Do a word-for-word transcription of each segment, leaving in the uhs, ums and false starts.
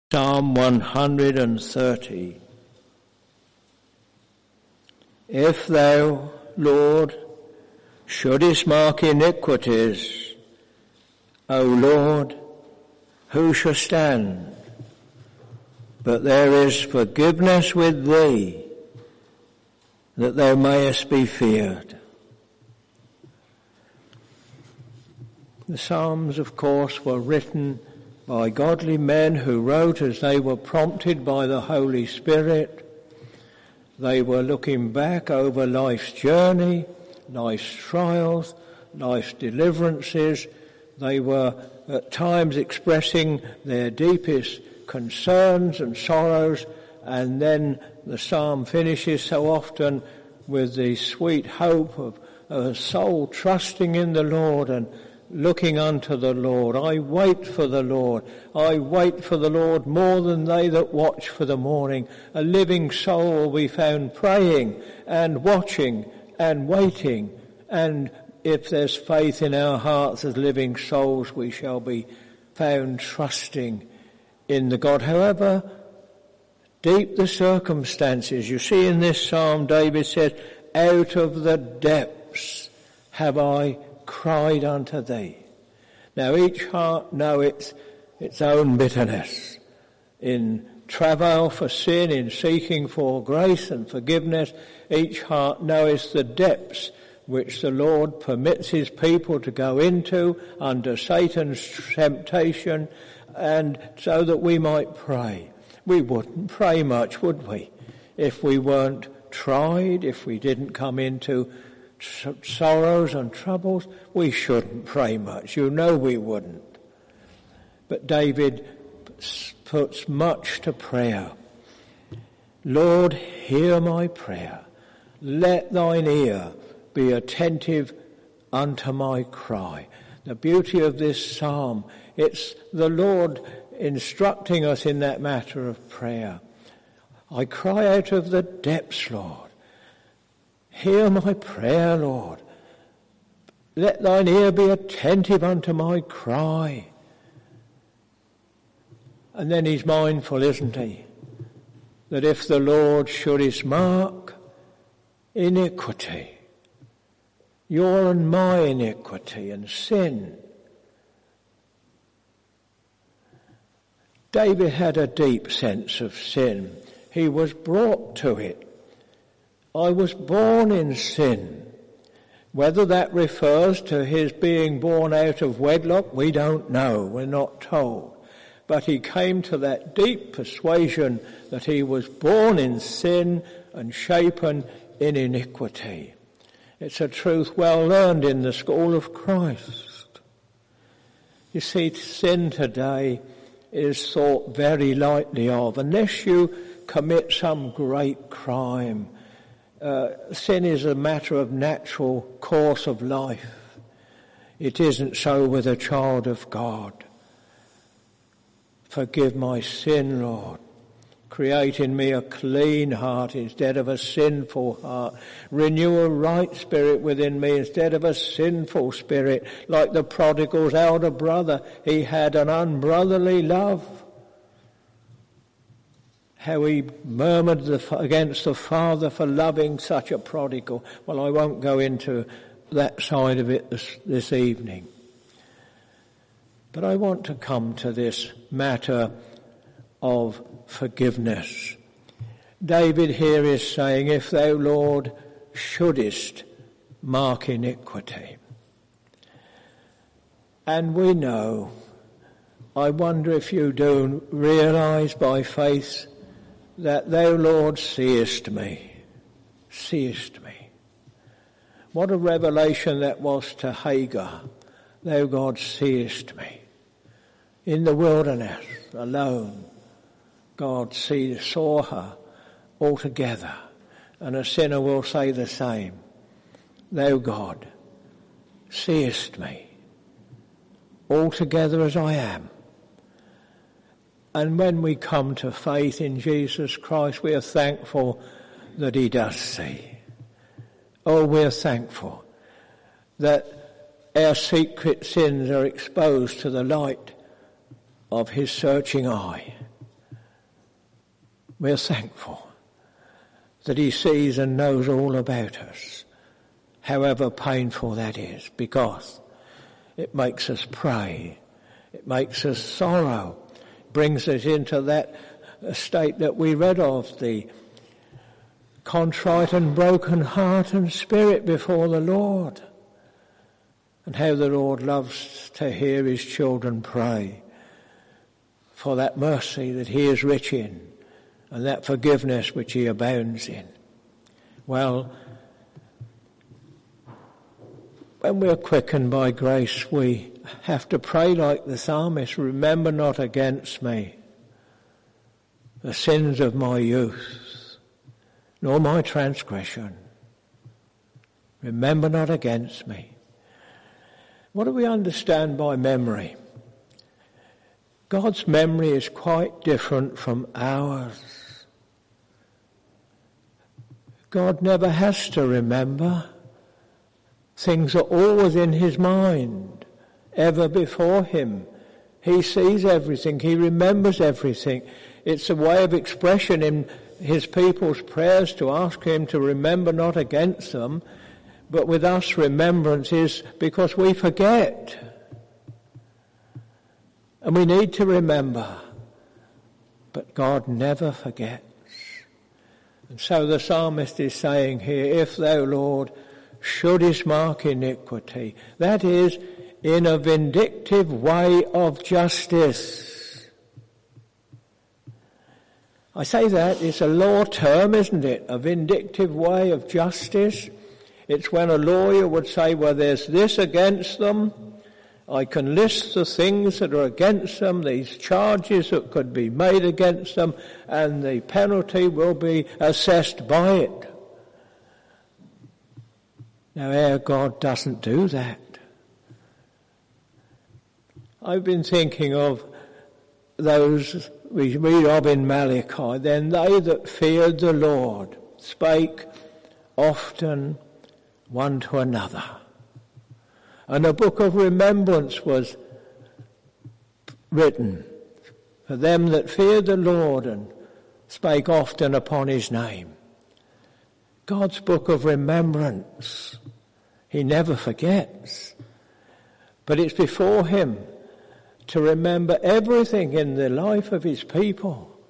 Psalm one hundred thirty. If thou, Lord, shouldest mark iniquities, O Lord, who shall stand? But there is forgiveness with thee, that thou mayest be feared. The Psalms, of course, were written by godly men who wrote as they were prompted by the Holy Spirit. They were looking back over life's journey, life's trials, life's deliverances. They were at times expressing their deepest concerns and sorrows, and then the psalm finishes so often with the sweet hope of a soul trusting in the Lord and looking unto the Lord. I wait for the Lord. I wait for the Lord more than they that watch for the morning. A living soul will be found praying and watching and waiting. And if there's faith in our hearts as living souls, we shall be found trusting in the God. However deep the circumstances, you see in this psalm, David says, out of the depths have I cried unto thee. Now each heart know its its own bitterness in travail for sin, in seeking for grace and forgiveness. Each heart knows the depths which the Lord permits his people to go into under Satan's temptation, and so that we might pray. We wouldn't pray much, would we, if we weren't tried, if we didn't come into sorrows and troubles? We shouldn't pray much. You know we wouldn't. But David puts much to prayer. Lord, hear my prayer. Let thine ear be attentive unto my cry. The beauty of this psalm, it's the Lord instructing us in that matter of prayer. I cry out of the depths, Lord. Hear my prayer, Lord. Let thine ear be attentive unto my cry. And then he's mindful, isn't he, that if the Lord shouldest mark iniquity, your and my iniquity and sin. David had a deep sense of sin. He was brought to it. I was born in sin. Whether that refers to his being born out of wedlock, we don't know. We're not told. But he came to that deep persuasion that he was born in sin and shapen in iniquity. It's a truth well learned in the school of Christ. You see, sin today is thought very lightly of. Unless you commit some great crime, Uh, sin is a matter of natural course of life. It isn't so with a child of God. Forgive my sin, Lord. Create in me a clean heart instead of a sinful heart. Renew a right spirit within me instead of a sinful spirit. Like the prodigal's elder brother, he had an unbrotherly love. How he murmured the, against the father for loving such a prodigal. Well, I won't go into that side of it this, this evening. But I want to come to this matter of forgiveness. David here is saying, if thou, Lord, shouldest mark iniquity. And we know, I wonder if you do realise by faith that thou, Lord, seest me, seest me. What a revelation that was to Hagar. Thou, God, seest me. In the wilderness, alone, God see, saw her altogether. And a sinner will say the same. Thou, God, seest me, altogether as I am. And when we come to faith in Jesus Christ, we are thankful that he does see. Oh, we're thankful that our secret sins are exposed to the light of his searching eye. We're thankful that he sees and knows all about us, however painful that is, because it makes us pray, it makes us sorrow, brings us into that state that we read of, the contrite and broken heart and spirit before the Lord, and how the Lord loves to hear his children pray for that mercy that he is rich in and that forgiveness which he abounds in. Well, when we're quickened by grace, we have to pray like the psalmist, remember not against me the sins of my youth, nor my transgression. Remember not against me. What do we understand by memory? God's memory is quite different from ours. God never has to remember. Things are always in his mind, ever before him. He sees everything. He remembers everything. It's a way of expression in his people's prayers to ask him to remember not against them. But with us, remembrance is because we forget. And we need to remember. But God never forgets. And so the psalmist is saying here, if thou, Lord, shouldest mark iniquity, that is, in a vindictive way of justice. I say that, it's a law term, isn't it? A vindictive way of justice. It's when a lawyer would say, well, there's this against them. I can list the things that are against them, these charges that could be made against them, and the penalty will be assessed by it. Now, our God doesn't do that. I've been thinking of those we read of in Malachi. Then they that feared the Lord spake often one to another. And a book of remembrance was written for them that feared the Lord and spake often upon his name. God's book of remembrance. He never forgets. But it's before him to remember everything in the life of his people.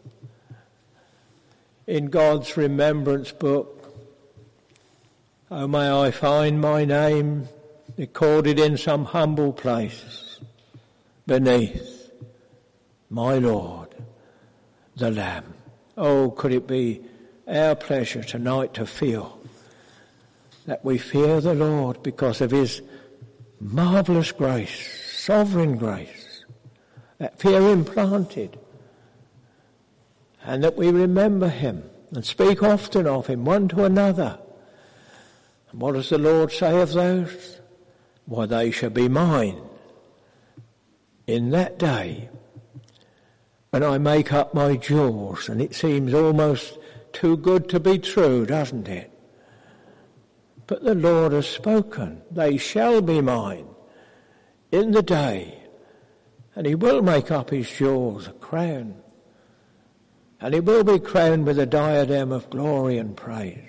In God's remembrance book, oh, may I find my name recorded in some humble place beneath my Lord, the Lamb. Oh, could it be our pleasure tonight to feel that we fear the Lord because of his marvellous grace, sovereign grace, that fear implanted, and that we remember him and speak often of him one to another. And what does the Lord say of those? Why, they shall be mine in that day when I make up my jewels. And it seems almost too good to be true, doesn't it? But the Lord has spoken. They shall be mine in the day. And he will make up his jewels, a crown. And he will be crowned with a diadem of glory and praise.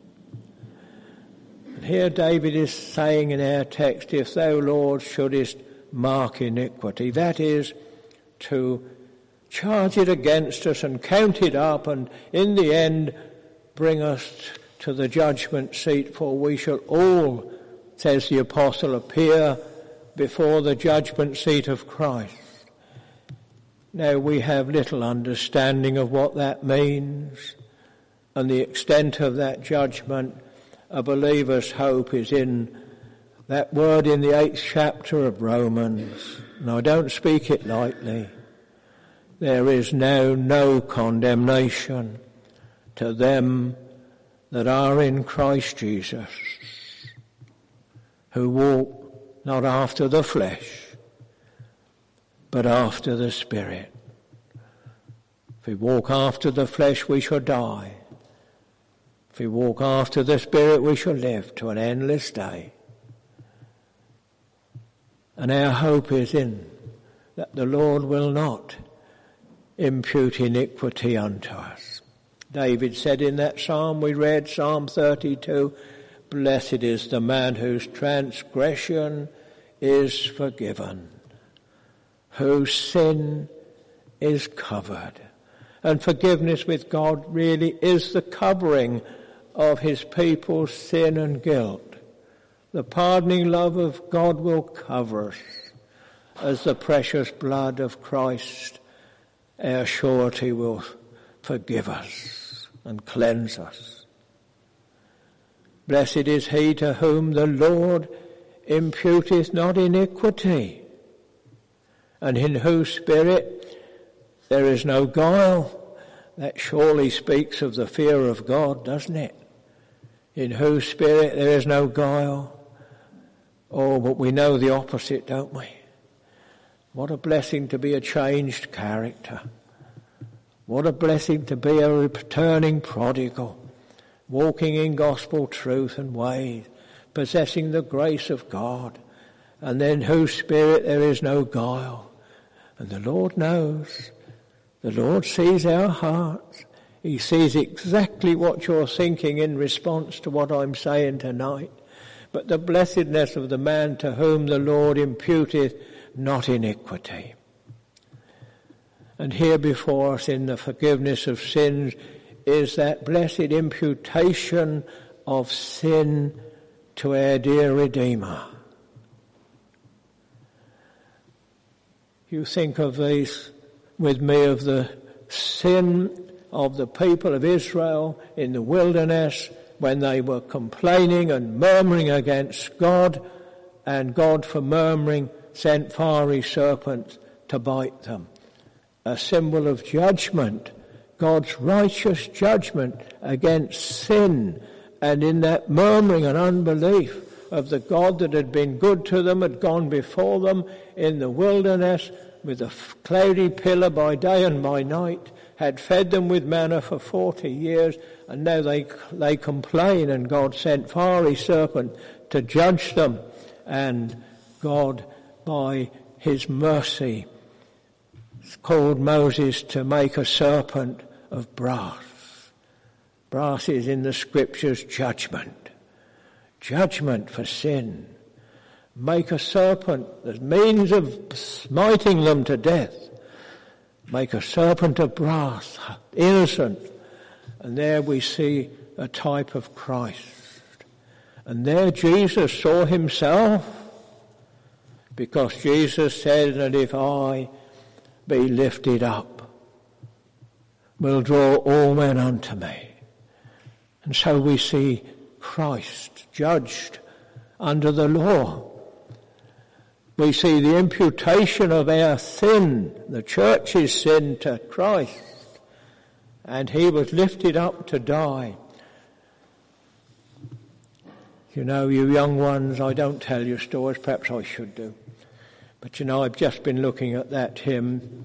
And here David is saying in our text, if thou, Lord, shouldest mark iniquity, that is, to charge it against us and count it up and in the end bring us to the judgment seat, for we shall all, says the apostle, appear before the judgment seat of Christ. Now we have little understanding of what that means and the extent of that judgment. A believer's hope is in that word in the eighth chapter of Romans. And I don't speak it lightly. There is now no condemnation to them that are in Christ Jesus, who walk not after the flesh, but after the Spirit. If we walk after the flesh, we shall die. If we walk after the Spirit, we shall live to an endless day. And our hope is in that the Lord will not impute iniquity unto us. David said in that psalm we read, Psalm thirty-two, blessed is the man whose transgression is forgiven, whose sin is covered. And forgiveness with God really is the covering of his people's sin and guilt. The pardoning love of God will cover us as the precious blood of Christ, our surety, will forgive us and cleanse us. Blessed is he to whom the Lord imputeth not iniquity, and in whose spirit there is no guile. That surely speaks of the fear of God, doesn't it? In whose spirit there is no guile. Oh, but we know the opposite, don't we? What a blessing to be a changed character. What a blessing to be a returning prodigal, walking in gospel truth and ways, possessing the grace of God, and then whose spirit there is no guile. And the Lord knows. The Lord sees our hearts. He sees exactly what you're thinking in response to what I'm saying tonight. But the blessedness of the man to whom the Lord imputeth not iniquity. And here before us in the forgiveness of sins is that blessed imputation of sin to our dear Redeemer. You think of these with me of the sin of the people of Israel in the wilderness when they were complaining and murmuring against God, and God, for murmuring, sent fiery serpents to bite them. A symbol of judgment, God's righteous judgment against sin, and in that murmuring and unbelief of the God that had been good to them, had gone before them in the wilderness with a cloudy pillar by day and by night, had fed them with manna for forty years, and now they they complain, and God sent fiery serpent to judge them, and God, by his mercy, called Moses to make a serpent of brass. Brass is in the scriptures judgment. Judgment for sin. Make a serpent as means of smiting them to death. Make a serpent of brass, innocent. And there we see a type of Christ. And there Jesus saw himself, because Jesus said that if I be lifted up, will draw all men unto me. And so we see Christ judged under the law. We see the imputation of our sin, the church's sin, to Christ. And he was lifted up to die. You know, you young ones, I don't tell you stories, perhaps I should do. But you know, I've just been looking at that hymn.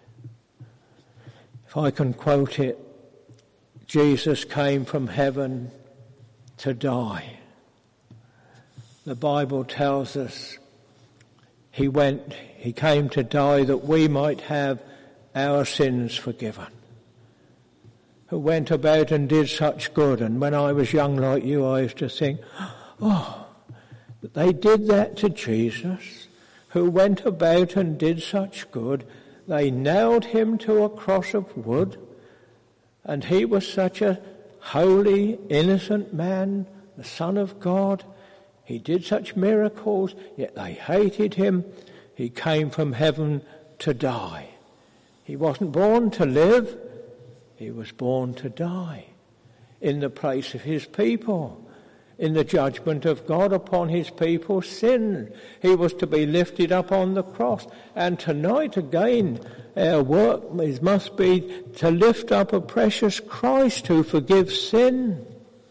If I can quote it, Jesus came from heaven to die. The Bible tells us he went, he came to die that we might have our sins forgiven. Who went about and did such good. And when I was young like you, I used to think, oh, but they did that to Jesus, who went about and did such good. They nailed him to a cross of wood, and he was such a holy, innocent man, the Son of God. He did such miracles, yet they hated him. He came from heaven to die. He wasn't born to live. He was born to die in the place of his people, in the judgment of God upon his people's sin. He was to be lifted up on the cross. And tonight again, our work is, must be to lift up a precious Christ who forgives sin.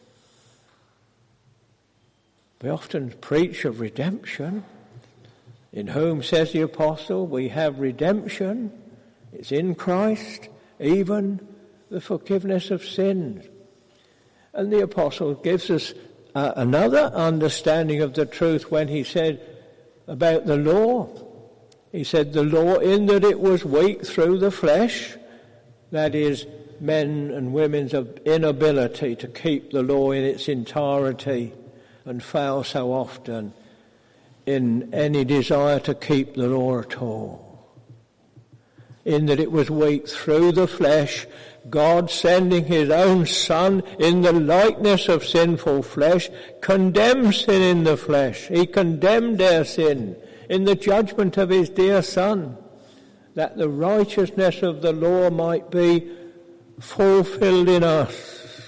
We often preach of redemption, in whom, says the apostle, we have redemption. It's in Christ, even the forgiveness of sins. And the apostle gives us uh, another understanding of the truth when he said about the law. He said the law, in that it was weak through the flesh, that is, men and women's inability to keep the law in its entirety and fail so often in any desire to keep the law at all. In that it was weak through the flesh, God sending his own Son in the likeness of sinful flesh, condemned sin in the flesh. He condemned our sin in the judgment of his dear Son, that the righteousness of the law might be fulfilled in us.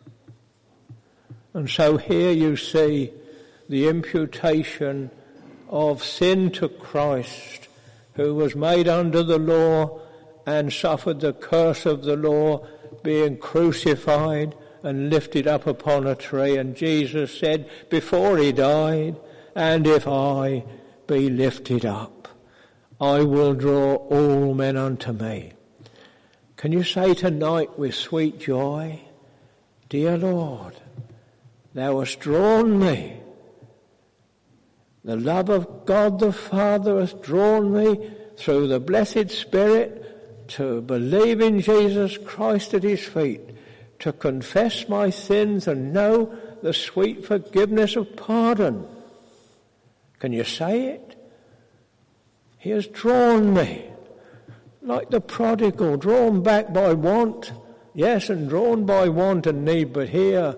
And so here you see the imputation of sin to Christ, who was made under the law and suffered the curse of the law, being crucified and lifted up upon a tree. And Jesus said before he died, "And if I be lifted up, I will draw all men unto me." Can you say tonight with sweet joy, "Dear Lord, thou hast drawn me. The love of God the Father has drawn me through the blessed Spirit to believe in Jesus Christ at his feet, to confess my sins and know the sweet forgiveness of pardon." Can you say it? He has drawn me. Like the prodigal, drawn back by want. Yes, and drawn by want and need, but here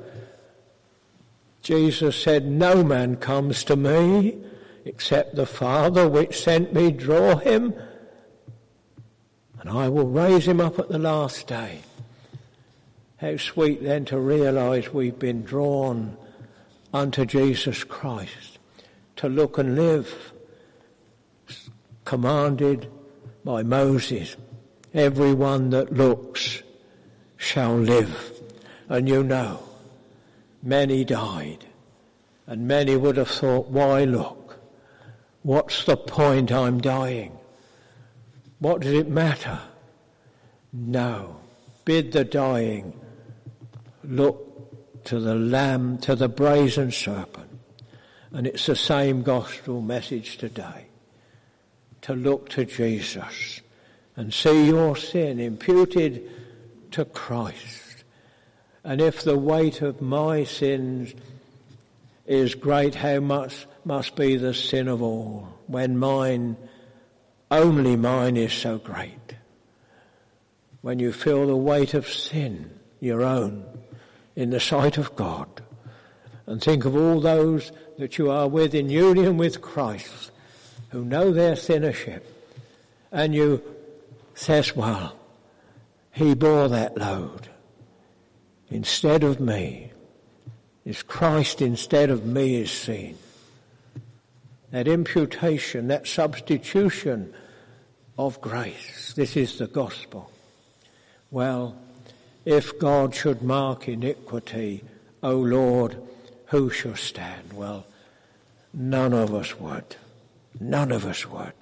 Jesus said, "No man comes to me except the Father which sent me draw him, and I will raise him up at the last day." How sweet then to realise we've been drawn unto Jesus Christ, to look and live, commanded by Moses, "Everyone that looks shall live." And you know, many died, and many would have thought, "Why look? What's the point? I'm dying. What does it matter?" No. Bid the dying look to the Lamb, to the brazen serpent. And it's the same gospel message today. To look to Jesus and see your sin imputed to Christ. And if the weight of my sins is great, how much must be the sin of all, when mine, only mine, is so great. When you feel the weight of sin, your own, in the sight of God, and think of all those that you are with in union with Christ, who know their sinnership, and you says, "Well, he bore that load instead of me. Is Christ instead of me is seen." That imputation, that substitution of grace. This is the gospel. Well, if God should mark iniquity, O Lord, who shall stand? Well, none of us would. None of us would.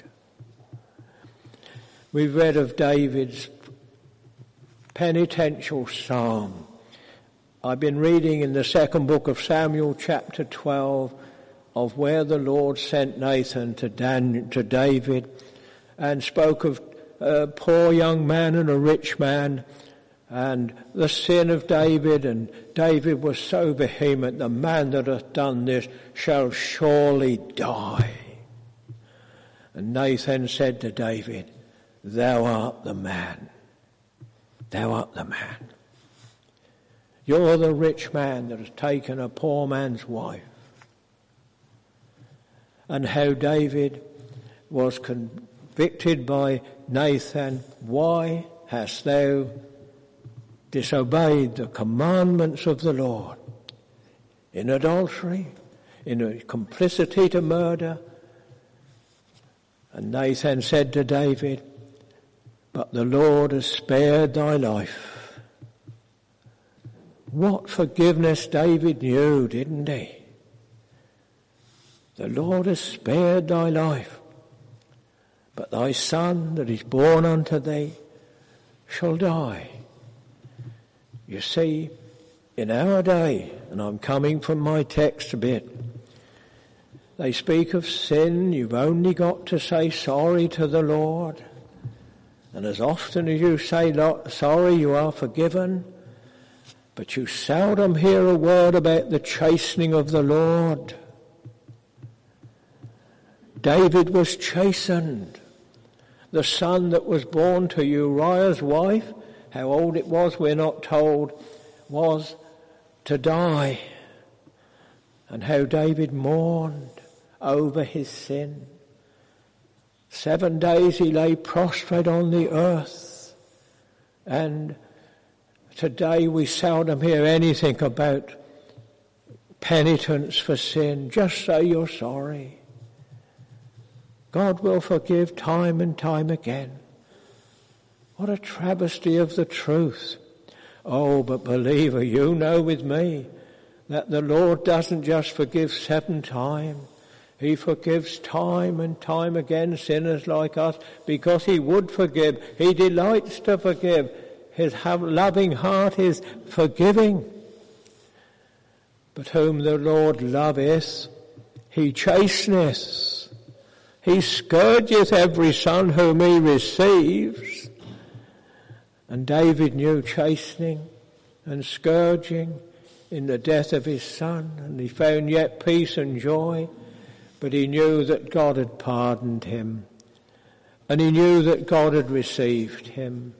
We've read of David's penitential psalm. I've been reading in the second book of Samuel, chapter twelve, of where the Lord sent Nathan to, Dan, to David and spoke of a poor young man and a rich man and the sin of David. And David was so vehement, "The man that hath done this shall surely die." And Nathan said to David, "Thou art the man. Thou art the man. You're the rich man that has taken a poor man's wife." And how David was convicted by Nathan, "Why hast thou disobeyed the commandments of the Lord? In adultery, in a complicity to murder." And Nathan said to David, "But the Lord has spared thy life." What forgiveness David knew, didn't he? "The Lord has spared thy life, but thy son that is born unto thee shall die." You see, in our day, and I'm coming from my text a bit, they speak of sin. You've only got to say sorry to the Lord. And as often as you say sorry, you are forgiven. But you seldom hear a word about the chastening of the Lord. David was chastened. The son that was born to Uriah's wife, how old it was we're not told, was to die. And how David mourned over his sin. Seven days he lay prostrate on the earth. And today we seldom hear anything about penitence for sin. Just say you're sorry. God will forgive time and time again. What a travesty of the truth. Oh, but believer, you know with me that the Lord doesn't just forgive seven times. He forgives time and time again sinners like us because he would forgive. He delights to forgive. His loving heart is forgiving. But whom the Lord loveth, he chasteneth. He scourgeth every son whom he receives. And David knew chastening and scourging in the death of his son, and he found yet peace and joy. But he knew that God had pardoned him, and he knew that God had received him.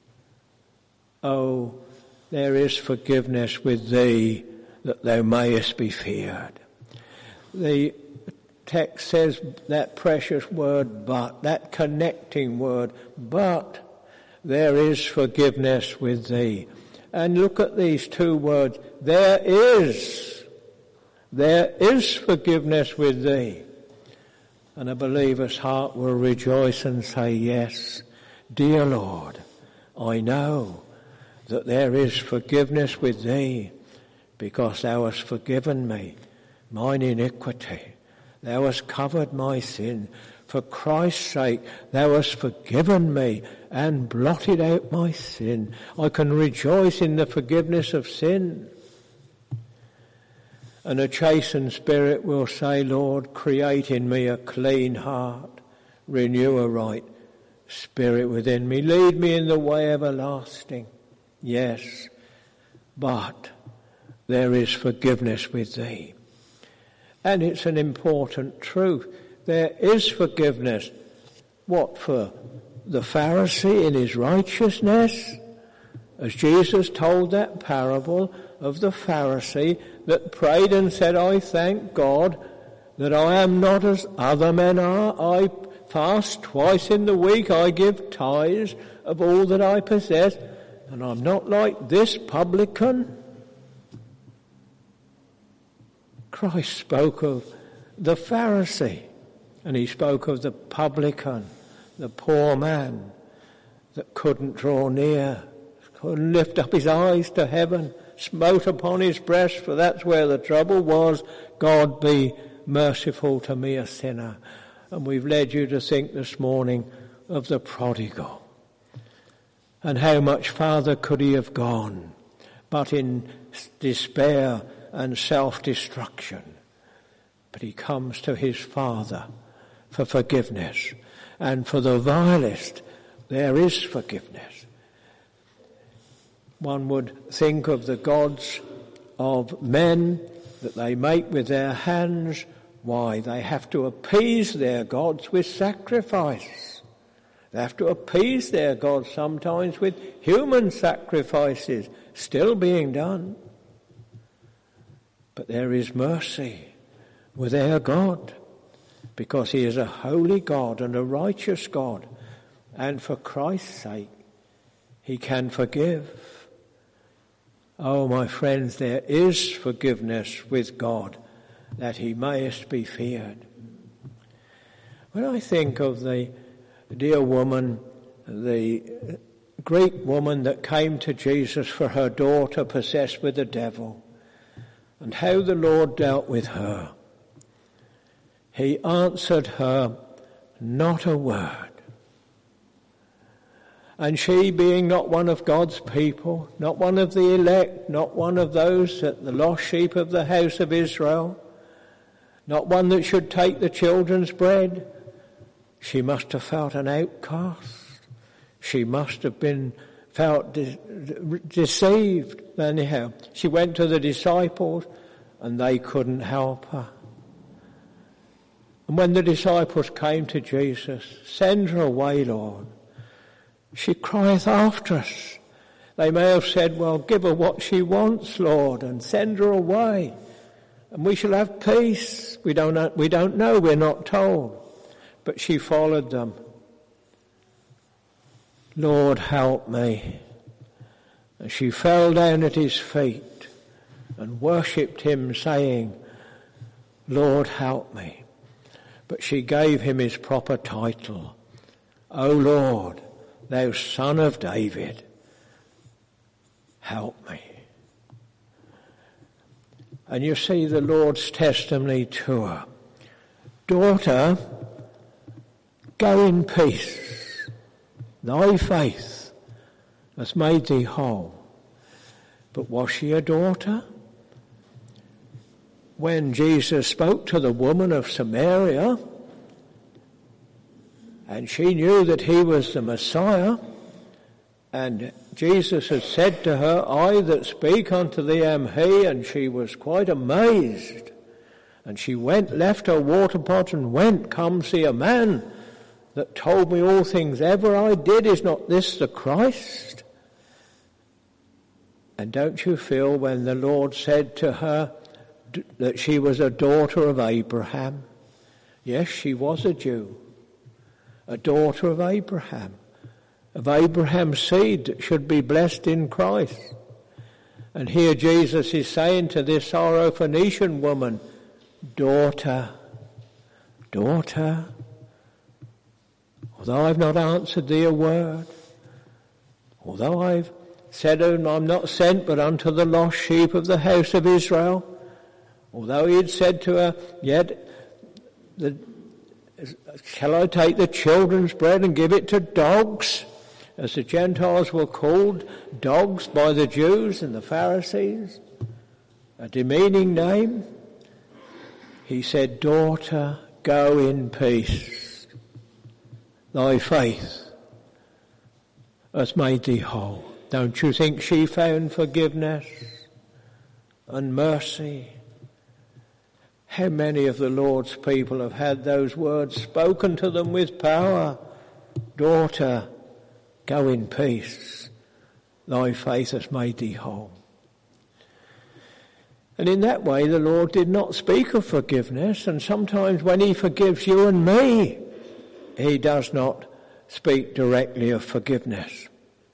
Oh, there is forgiveness with thee, that thou mayest be feared. The text says that precious word, but, that connecting word, but there is forgiveness with thee. And look at these two words, there is. There is forgiveness with thee. And a believer's heart will rejoice and say, yes, dear Lord, I know that there is forgiveness with thee because thou hast forgiven me mine iniquity. Thou hast covered my sin. For Christ's sake, thou hast forgiven me and blotted out my sin. I can rejoice in the forgiveness of sin. And a chastened spirit will say, Lord, create in me a clean heart, renew a right spirit within me, lead me in the way everlasting. Yes, but there is forgiveness with thee. And it's an important truth. There is forgiveness. What, for the Pharisee in his righteousness? As Jesus told that parable of the Pharisee that prayed and said, I thank God that I am not as other men are. I fast twice in the week. I give tithes of all that I possess. And I'm not like this publican. Christ spoke of the Pharisee, and he spoke of the publican, the poor man that couldn't draw near, couldn't lift up his eyes to heaven, smote upon his breast, for that's where the trouble was. God be merciful to me, a sinner. And we've led you to think this morning of the prodigal. And how much farther could he have gone, but in despair and self-destruction. But he comes to his Father for forgiveness. And for the vilest, there is forgiveness. One would think of the gods of men that they make with their hands. Why? They have to appease their gods with sacrifice. They have to appease their gods sometimes with human sacrifices still being done. But there is mercy with our God, because he is a holy God and a righteous God. And for Christ's sake, he can forgive. Oh, my friends, there is forgiveness with God, that he mayest be feared. When I think of the dear woman, the Greek woman that came to Jesus for her daughter possessed with the devil, and how the Lord dealt with her, he answered her not a word. And she, being not one of God's people, not one of the elect, not one of those that the lost sheep of the house of Israel, not one that should take the children's bread, she must have felt an outcast. She must have been felt de- deceived. Anyhow, she went to the disciples and they couldn't help her. And when the disciples came to Jesus, "Send her away, Lord. She crieth after us." They may have said, "Well, give her what she wants, Lord, and send her away, and we shall have peace." We don't know, we don't know, we're not told. But she followed them. "Lord, help me." And she fell down at his feet and worshipped him, saying, "Lord, help me." But she gave him his proper title, "O Lord, thou Son of David, help me." And you see the Lord's testimony to her. "Daughter, go in peace. Thy faith has made thee whole." But was she a daughter? When Jesus spoke to the woman of Samaria, and she knew that he was the Messiah, and Jesus had said to her, "I that speak unto thee am he," and she was quite amazed. And she went, left her water pot and went, "Come see a man that told me all things ever I did. Is not this the Christ?" And don't you feel when the Lord said to her that she was a daughter of Abraham? Yes, she was a Jew, a daughter of Abraham, of Abraham's seed that should be blessed in Christ. And here Jesus is saying to this Syrophoenician woman, "Daughter, daughter, although I've not answered thee a word, although I've said I'm not sent but unto the lost sheep of the house of Israel," although he had said to her, "Yet the, shall I take the children's bread and give it to dogs?" As the Gentiles were called dogs by the Jews and the Pharisees, a demeaning name. He said, "Daughter, go in peace. Thy faith has made thee whole." Don't you think she found forgiveness and mercy? How many of the Lord's people have had those words spoken to them with power? "Daughter, go in peace. Thy faith has made thee whole." And in that way the Lord did not speak of forgiveness, and sometimes when he forgives you and me, he does not speak directly of forgiveness.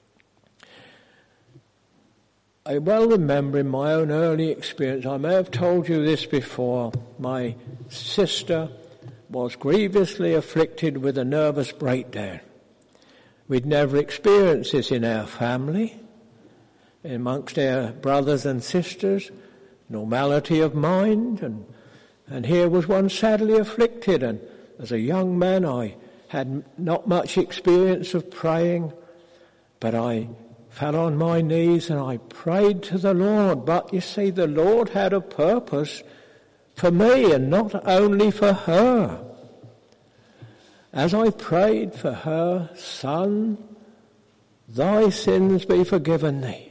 I well remember in my own early experience, I may have told you this before, my sister was grievously afflicted with a nervous breakdown. We'd never experienced this in our family, amongst our brothers and sisters, normality of mind, and, and here was one sadly afflicted, and as a young man I had not much experience of praying, but I fell on my knees and I prayed to the Lord. But you see, the Lord had a purpose for me and not only for her. As I prayed for her, "Son, thy sins be forgiven thee."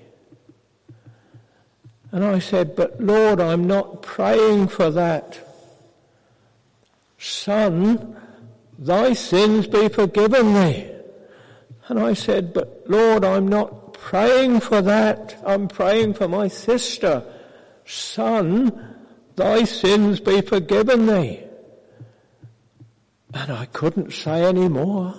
And I said, "But Lord, I'm not praying for that. Son, thy sins be forgiven thee." And I said, "But Lord, I'm not praying for that. I'm praying for my sister. Son, thy sins be forgiven thee." And I couldn't say any more.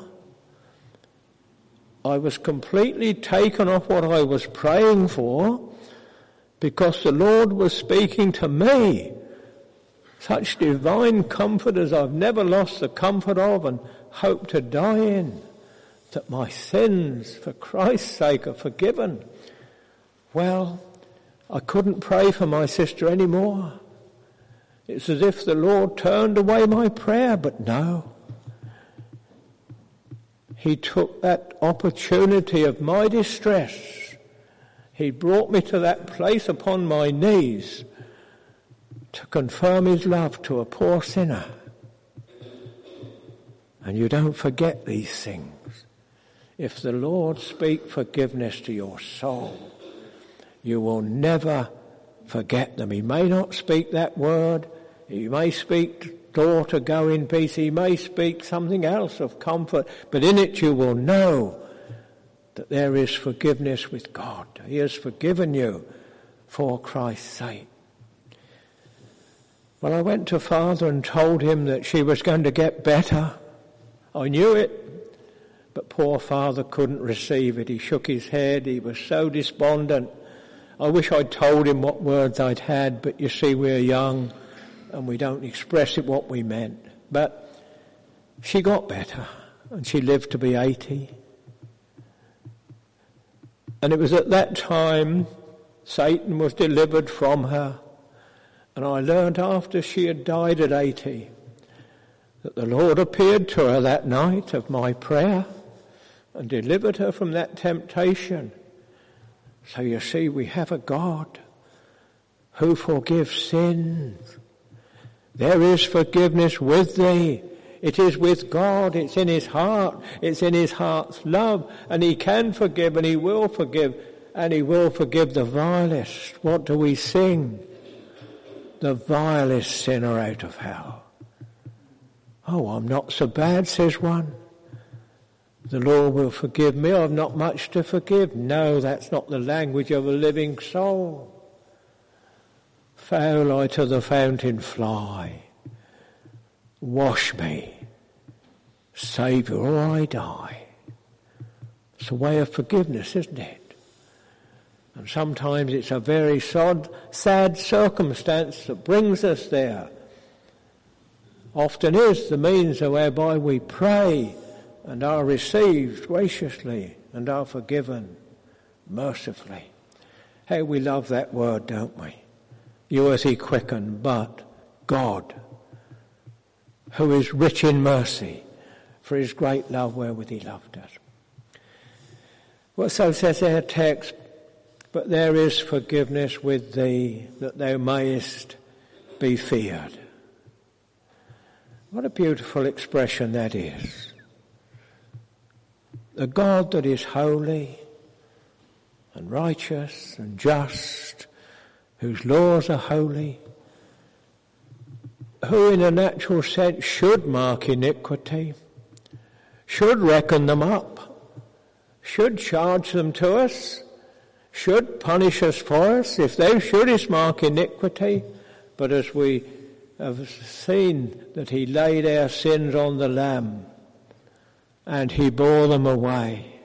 I was completely taken off what I was praying for, because the Lord was speaking to me such divine comfort as I've never lost the comfort of and hope to die in, that my sins, for Christ's sake, are forgiven. Well, I couldn't pray for my sister anymore. It's as if the Lord turned away my prayer, but no. He took that opportunity of my distress. He brought me to that place upon my knees to confirm his love to a poor sinner. And you don't forget these things. If the Lord speak forgiveness to your soul, you will never forget them. He may not speak that word. He may speak, daughter, go in peace. He may speak something else of comfort. But in it you will know that there is forgiveness with God. He has forgiven you for Christ's sake. Well, I went to Father and told him that she was going to get better. I knew it. But poor Father couldn't receive it. He shook his head. He was so despondent. I wish I'd told him what words I'd had, but you see, we're young and we don't express it what we meant. But she got better and she lived to be eighty. And it was at that time Satan was delivered from her. And I learned after she had died at eighty that the Lord appeared to her that night of my prayer and delivered her from that temptation. So you see, we have a God who forgives sins. There is forgiveness with thee. It is with God. It's in his heart. It's in his heart's love. And he can forgive and he will forgive. And he will forgive the vilest. What do we sing? The vilest sinner out of hell. Oh, I'm not so bad, says one. The Lord will forgive me. I've not much to forgive. No, that's not the language of a living soul. Foul I to the fountain fly. Wash me, Saviour, or I die. It's a way of forgiveness, isn't it? And sometimes it's a very sad, sad circumstance that brings us there. Often is the means whereby we pray and are received graciously and are forgiven mercifully. How we love that word, don't we? You as he quicken, but God, who is rich in mercy, for his great love wherewith he loved us. Well, so says our text, but there is forgiveness with thee, that thou mayest be feared. What a beautiful expression that is. The God that is holy and righteous and just, whose laws are holy, who in a natural sense should mark iniquity, should reckon them up, should charge them to us, should punish us for us, if thou shouldest mark iniquity. But as we have seen that he laid our sins on the Lamb and he bore them away.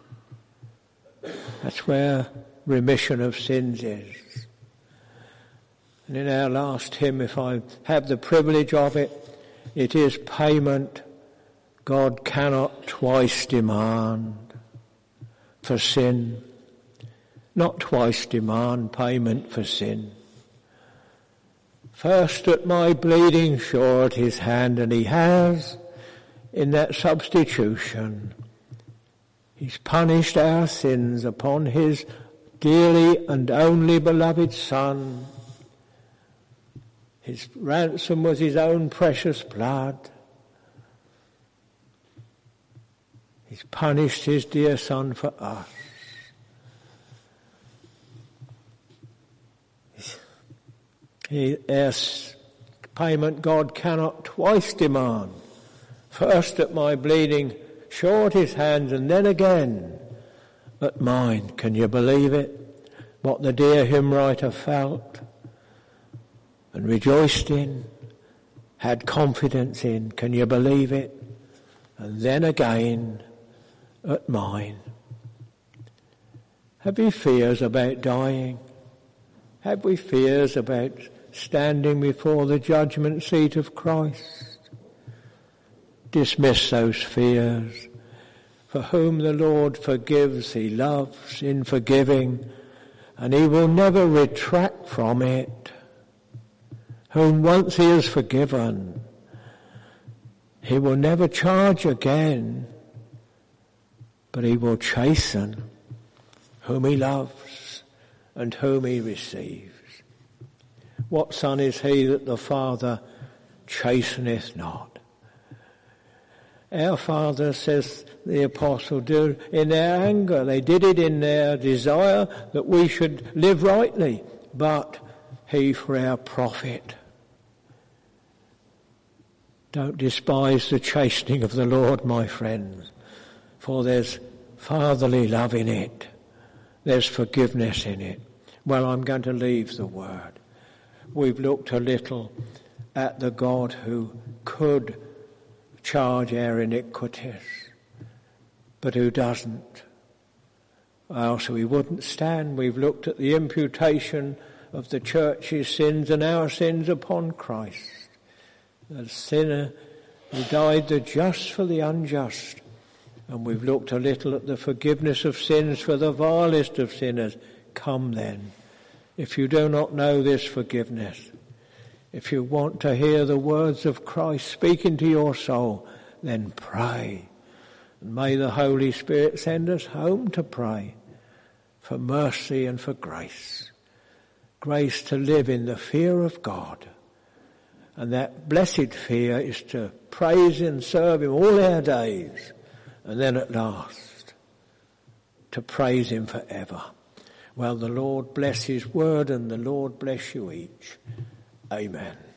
That's where remission of sins is. And in our last hymn, if I have the privilege of it, it is payment God cannot twice demand for sin. Not twice demand payment for sin. First at my bleeding shore at his hand, and he has, in that substitution, he's punished our sins upon his dearly and only beloved Son. His ransom was his own precious blood. He's punished his dear Son for us. He, as payment God cannot twice demand. First at my bleeding shore at his hands, and then again at mine. Can you believe it? What the dear hymn writer felt and rejoiced in, had confidence in. Can you believe it? And then again at mine. Have we fears about dying? Have we fears about standing before the judgment seat of Christ? Dismiss those fears. For whom the Lord forgives, he loves in forgiving, and he will never retract from it. Whom once he has forgiven, he will never charge again, but he will chasten whom he loves and whom he receives. What son is he that the Father chasteneth not? Our Father, says the apostle do in their anger. They did it in their desire that we should live rightly, but he for our profit. Don't despise the chastening of the Lord, my friends, for there's fatherly love in it. There's forgiveness in it. Well, I'm going to leave the word. We've looked a little at the God who could charge our iniquities, but who doesn't. Else we wouldn't stand. We've looked at the imputation of the church's sins and our sins upon Christ. The sinner who died the just for the unjust. And we've looked a little at the forgiveness of sins for the vilest of sinners. Come then, if you do not know this forgiveness, if you want to hear the words of Christ speaking to your soul, then pray. And may the Holy Spirit send us home to pray for mercy and for grace. Grace to live in the fear of God. And that blessed fear is to praise and serve him all our days. And then at last, to praise him forever. Well, the Lord bless his word and the Lord bless you each. Amen.